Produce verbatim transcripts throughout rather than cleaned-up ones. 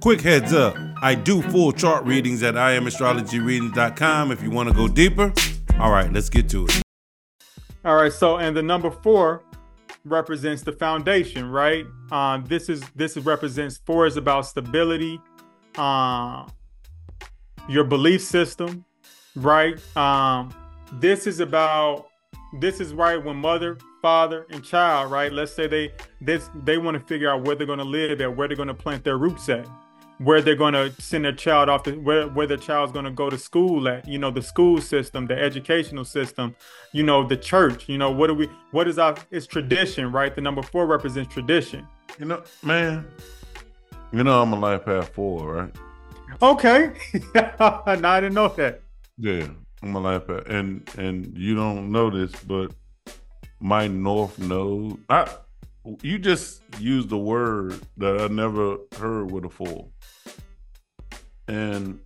Quick heads up, I do full chart readings at I am astrology readings dot com if you want to go deeper. All right, let's get to it. All right, so and the number four represents the foundation, right? Um, this is this is represents four is about stability, uh, your belief system, right? Um, this is about this is right when mother, father, and child, right? Let's say they this they want to figure out where they're going to live at, where they're going to plant their roots at, where they're going to send their child off to, where where their child's going to go to school at, you know, the school system, the educational system, you know, the church, you know, what do we, what is our, it's tradition, right? The number four represents tradition. You know, man, you know, I'm a life path four, right? Okay. No, I didn't know that. Yeah, I'm a life path. And, and you don't know this, but my north node, I, you just used a word that I never heard with a four. And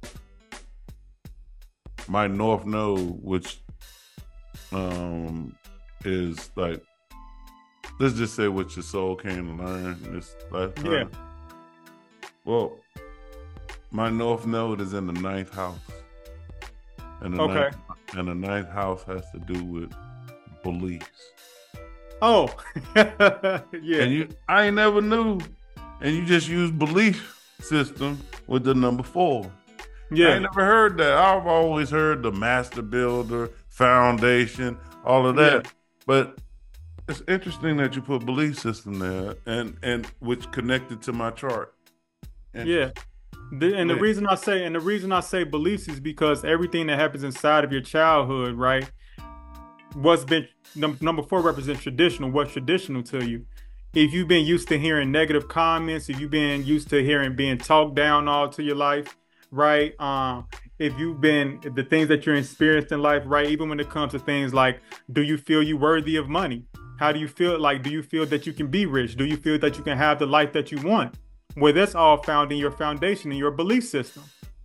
my north node, which um is like, let's just say what your soul came to learn this lifetime. Yeah. Well, my north node is in the ninth house. And the, Okay. ninth, and the ninth house has to do with beliefs. Oh, yeah. And you, I ain't never knew. And you just use belief system with the number four. Yeah. I ain't never heard that. I've always heard the master builder, foundation, all of that. Yeah. But it's interesting that you put belief system there, and and which connected to my chart. And Yeah. The, and the Yeah. reason I say, and the reason I say beliefs is because everything that happens inside of your childhood, right? What's been num- number four represents traditional. What's traditional to you? If you've been used to hearing negative comments, if you've been used to hearing being talked down all to your life, right? Um, if you've been the things that you're experienced in life, right? Even when it comes to things like, do you feel you worthy of money? How do you feel? Like, do you feel that you can be rich? Do you feel that you can have the life that you want? Well, that's all found in your foundation, in your belief system.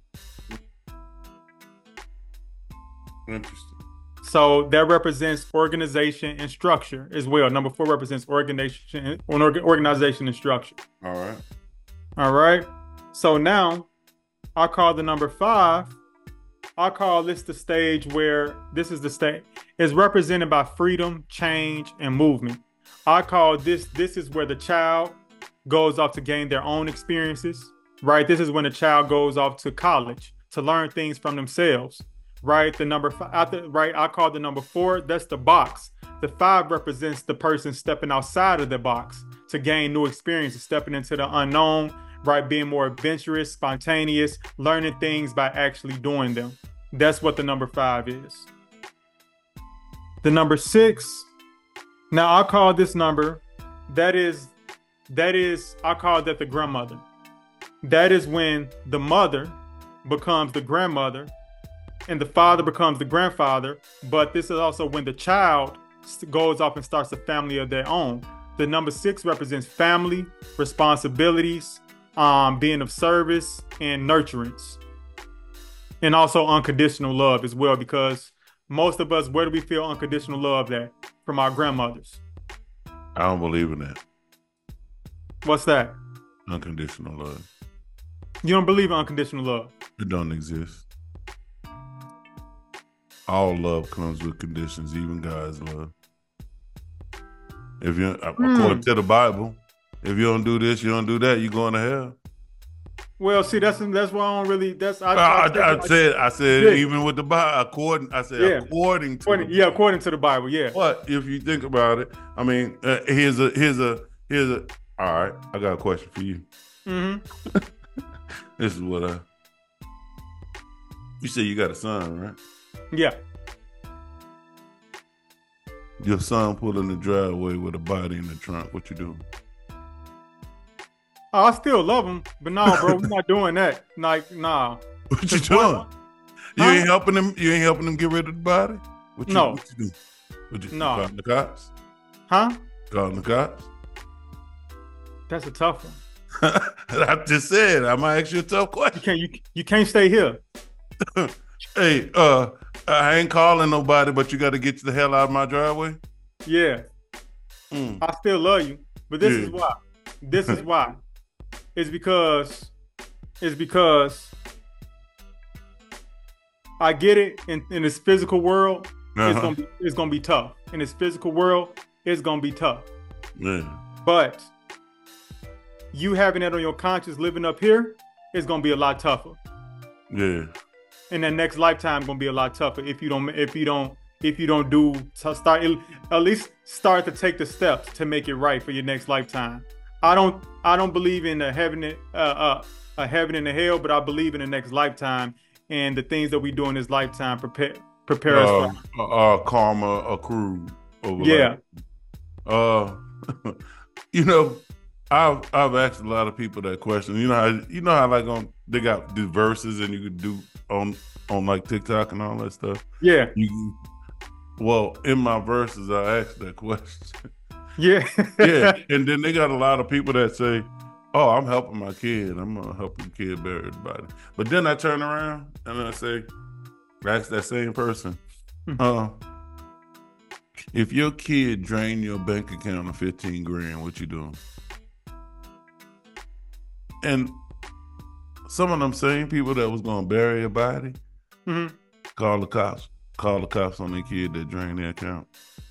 Interesting. So that represents organization and structure as well. Number four represents organization, organization and structure. All right. All right. So now I call the number five. I call this the stage where this is the stage. It's represented by freedom, change, and movement. I call this, this is where the child goes off to gain their own experiences, right? This is when the child goes off to college to learn things from themselves. Right, the number five, after, right, I call the number four, that's the box. The five represents the person stepping outside of the box to gain new experiences, stepping into the unknown, right, being more adventurous, spontaneous, learning things by actually doing them. That's what the number five is. The number six, now I call this number, that is, that is, I call that the grandmother. That is when the mother becomes the grandmother, and the father becomes the grandfather, but this is also when the child goes off and starts a family of their own. The number six represents family, responsibilities, um, being of service, and nurturance. And also unconditional love as well, because most of us, where do we feel unconditional love at? From our grandmothers. I don't believe in that. What's that? Unconditional love. You don't believe in unconditional love? It don't exist. All love comes with conditions, even God's love. If you, Hmm. according to the Bible, if you don't do this, you don't do that, you're going to hell. Well, see, that's that's why I don't really. That's I, I, I, I, I said, I said, Yeah. even with the Bible, according, I said, Yeah. according to. according, the yeah, Bible. according to the Bible, yeah. But if you think about it, I mean, uh, here's a, here's a, here's a. All right, I got a question for you. Mm-hmm. This is what I. You said you got a son, right? Yeah. Your son pulled in the driveway with a body in the trunk. What you do? Oh, I still love him, but no, bro, we're not doing that. Like, nah. What you Cause doing? what- You Huh? ain't helping him. You ain't helping him get rid of the body. What you, No. What you do? What you, No. you calling the cops? Huh? Calling the cops? That's a tough one. I just said I'm gonna ask you a tough You question. can't. You you can't stay here. Hey, uh, I ain't calling nobody, but you got to get the hell out of my driveway. Yeah. Mm. I still love you, but this Yeah. is why. This is why. It's because is because I get it in, in this physical world, uh-huh. it's gonna be it's gonna be tough. In this physical world, it's gonna be tough. Yeah. But you having that on your conscience, living up here, is gonna be a lot tougher. Yeah. And that next lifetime gonna be a lot tougher if you don't if you don't if you don't do to start at least start to take the steps to make it right for your next lifetime. I don't I don't believe in a heaven uh, uh a heaven and a hell, but I believe in the next lifetime and the things that we do in this lifetime prepare prepare uh, us for uh, karma accrued over yeah. Life. Uh, you know, I've I've asked a lot of people that question. You know how you know how like on they got the verses and you could do on on like TikTok and all that stuff. Yeah. You, well, in my verses, I asked that question. Yeah. Yeah, and then they got a lot of people that say, "Oh, I'm helping my kid. I'm gonna help the kid bury his body." But then I turn around and I say, ask that same person, uh, if your kid drained your bank account of fifteen grand, what you doing? And some of them same people that was gonna bury a body, mm-hmm. call the cops, call the cops on their kid that drained their account.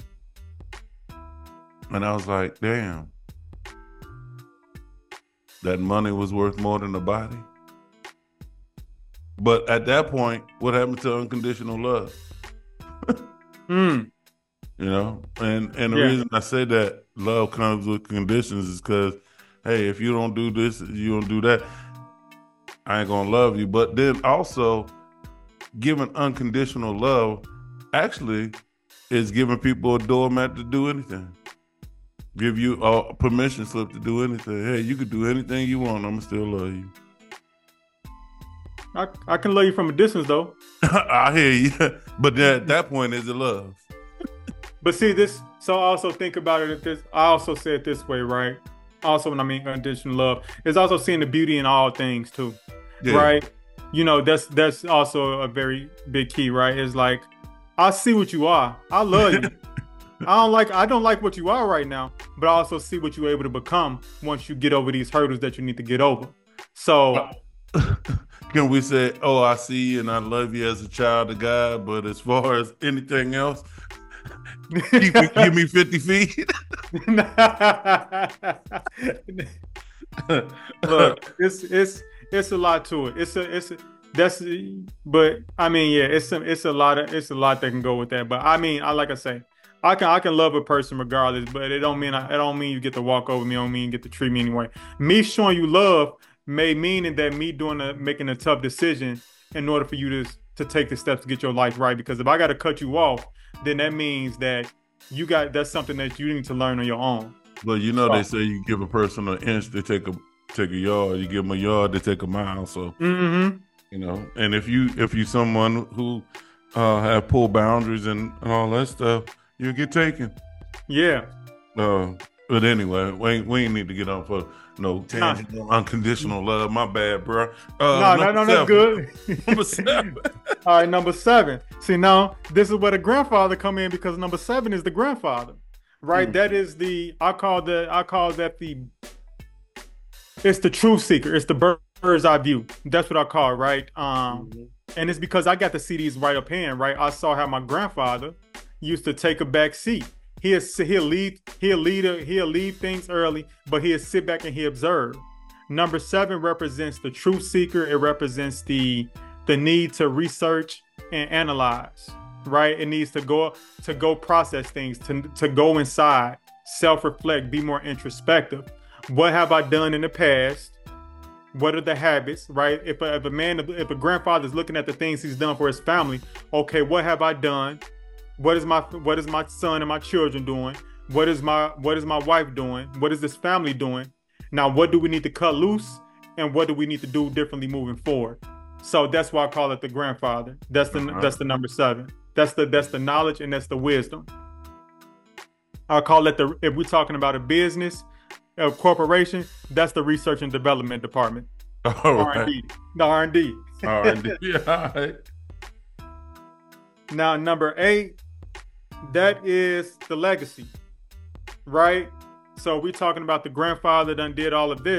And I was like, damn, that money was worth more than the body. But at that point, what happened to unconditional love? mm. You know, and and the yeah. reason I say that love comes with conditions is because, hey, if you don't do this, you don't do that, I ain't gonna love you. But then also, giving unconditional love actually is giving people a doormat to do anything. Give you a permission slip to do anything. Hey, you could do anything you want. I'm gonna still love you. I, I can love you from a distance, though. I hear you, but at that point, is it love? But see this. So I also think about it. At this, I also say it this way, right? Also, when I mean unconditional love, is also seeing the beauty in all things too, yeah. Right? You know, that's that's also a very big key, right? It's like, I see what you are. I love you. I don't like I don't like what you are right now, but I also see what you're able to become once you get over these hurdles that you need to get over. So can we say, oh, I see you and I love you as a child of God, but as far as anything else, give me, give me fifty feet? Look, it's it's it's a lot to it. It's a it's a, that's but I mean, yeah, it's a, it's a lot of it's a lot that can go with that. But I mean, I like I say, I can I can love a person regardless, but it don't mean I, it don't mean you get to walk over me. It don't mean you get to treat me anyway. Me showing you love may mean that me doing a making a tough decision in order for you to to take the steps to get your life right. Because if I got to cut you off, then that means that you got that's something that you need to learn on your own. But you know, so, they say you give a person an inch, they take a take a yard. You give them a yard, they take a mile. So mm-hmm. you know, and if you if you someone who uh, have poor boundaries and, and all that stuff, you get taken. Yeah. Uh, but anyway, we ain't, we ain't need to get on for no tangent, nah. unconditional love. My bad, bro. Uh, no, no, no, that's good. Number seven. All right, number seven. See, now this is where the grandfather come in because number seven is the grandfather, right? Mm. That is the I call the I call that the it's the truth seeker. It's the bird's eye view. That's what I call it, right? Um, mm-hmm. And it's because I got to see these right up hand, right? I saw how my grandfather used to take a back seat. He'll he'll lead he'll lead he'll lead things early, but he'll sit back and he observe. Number seven represents the truth seeker. It represents the the need to research and analyze. Right? It needs to go to go process things, to to go inside, self-reflect, be more introspective. What have I done in the past? What are the habits? Right? If a, if a man if a grandfather is looking at the things he's done for his family, okay, what have I done? What is my what is my son and my children doing? What is my what is my wife doing? What is this family doing? Now, what do we need to cut loose? And what do we need to do differently moving forward? So that's why I call it the grandfather. That's the uh-huh. that's the number seven. That's the that's the knowledge and that's the wisdom. I call it the if we're talking about a business, a corporation, that's the research and development department. All right. R and D. The R and D. R and D. Yeah. All right. Now, number eight, that is the legacy, right? So we're talking about the grandfather done did all of this.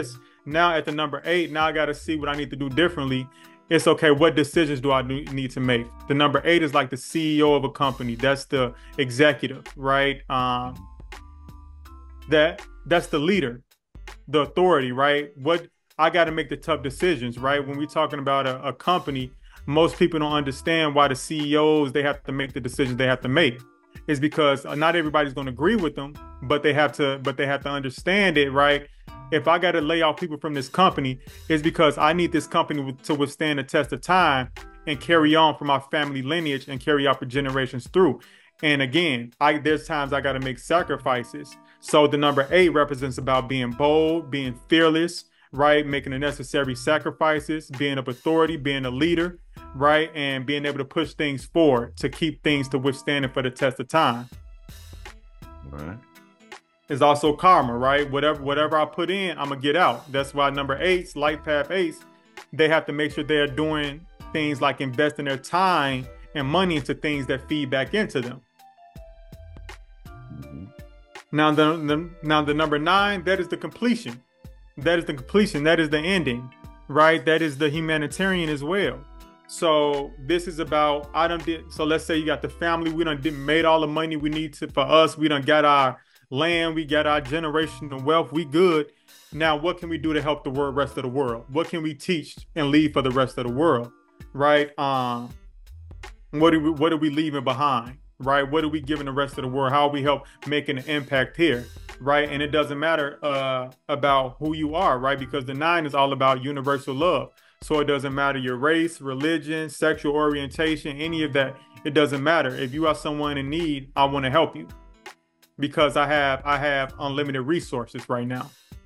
Now at the number eight, now I got to see what I need to do differently. It's okay, what decisions do I do, need to make? The number eight is like the C E O of a company. That's the executive, right? Um, that that's the leader, the authority, right? What I got to make the tough decisions, right? When we're talking about a, a company, most people don't understand why the C E Os, they have to make the decisions they have to make. Is because not everybody's going to agree with them, but they have to, but they have to understand it, right? If I got to lay off people from this company, it's because I need this company to withstand the test of time and carry on from my family lineage and carry out for generations through. And again, I there's times I got to make sacrifices. So the number eight represents about being bold, being fearless, right? Making the necessary sacrifices, being of authority, being a leader, right? And being able to push things forward to keep things to withstand it for the test of time. Right. It's also karma, right? Whatever whatever I put in, I'm gonna get out. That's why number eights, life path eights, they have to make sure they're doing things like investing their time and money into things that feed back into them. Mm-hmm. Now the, the now the number nine, that is the completion. That is the completion. That is the ending, right? That is the humanitarian as well. So this is about, I done did, so let's say you got the family, we done did, made all the money we need to for us. We done got our land, we got our generational wealth, we good. Now, what can we do to help the world, rest of the world? What can we teach and leave for the rest of the world, right? Um, what are we, what are we leaving behind, right? What are we giving the rest of the world? How are we help making an impact here, right? And it doesn't matter uh, about who you are, right? Because the nine is all about universal love. So it doesn't matter your race, religion, sexual orientation, any of that. It doesn't matter. If you are someone in need, I want to help you because I have I have unlimited resources right now.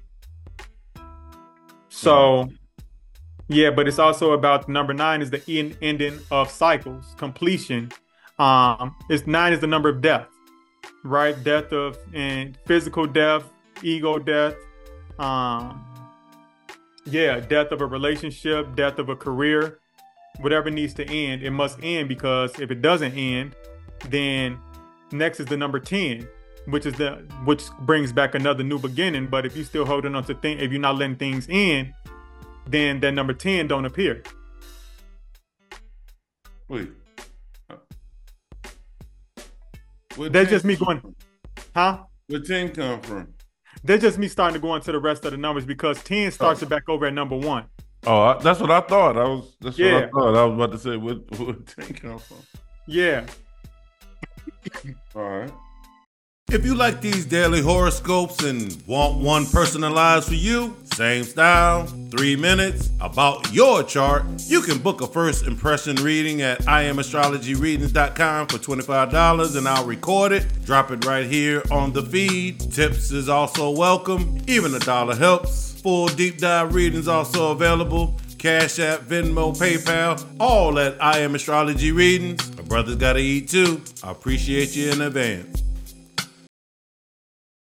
So, yeah, but it's also about number nine is the end, ending of cycles, completion. Um, it's nine is the number of death, right? Death of and physical death, ego death. Um, Yeah, death of a relationship, death of a career, whatever needs to end, it must end because if it doesn't end, then next is the number ten, which is the which brings back another new beginning. But if you're still holding on to things, if you're not letting things end, then that number ten don't appear. Wait. Where That's just me going, huh? Where ten come from? That's just me starting to go into the rest of the numbers because ten starts oh. it back over at number one. Oh, I, that's what I thought. I was. That's yeah. what I thought. I was about to say where, where ten come from. Yeah. All right. If you like these daily horoscopes and want one personalized for you, same style, three minutes, about your chart, you can book a first impression reading at I am astrology readings dot com for twenty-five dollars and I'll record it, drop it right here on the feed. Tips is also welcome, even a dollar helps. Full deep dive readings also available. Cash App, Venmo, PayPal, all at I Am Astrology Readings. My brother's gotta eat too. I appreciate you in advance.